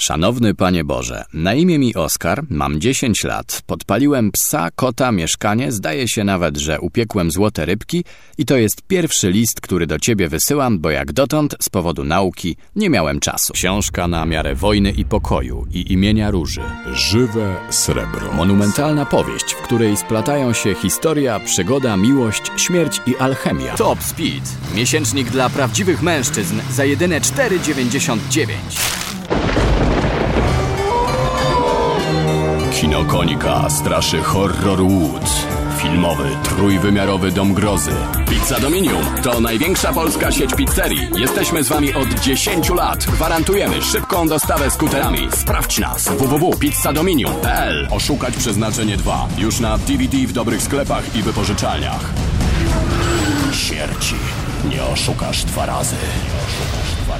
Szanowny Panie Boże, na imię mi Oskar, mam 10 lat, podpaliłem psa, kota, mieszkanie, zdaje się nawet, że upiekłem złote rybki i to jest pierwszy list, który do Ciebie wysyłam, bo jak dotąd z powodu nauki nie miałem czasu. Książka na miarę wojny i pokoju i imienia Róży. Żywe srebro. Monumentalna powieść, w której splatają się historia, przygoda, miłość, śmierć i alchemia. Top Speed. Miesięcznik dla prawdziwych mężczyzn za jedyne 4,99. Kino Konika straszy Horror Woods. Filmowy, trójwymiarowy dom grozy. Pizza Dominium to największa polska sieć pizzerii. Jesteśmy z Wami od 10 lat. Gwarantujemy szybką dostawę skuterami. Sprawdź nas www.pizzadominium.pl. Oszukać przeznaczenie 2. Już na DVD w dobrych sklepach i wypożyczalniach. Śmierci nie oszukasz 2 razy.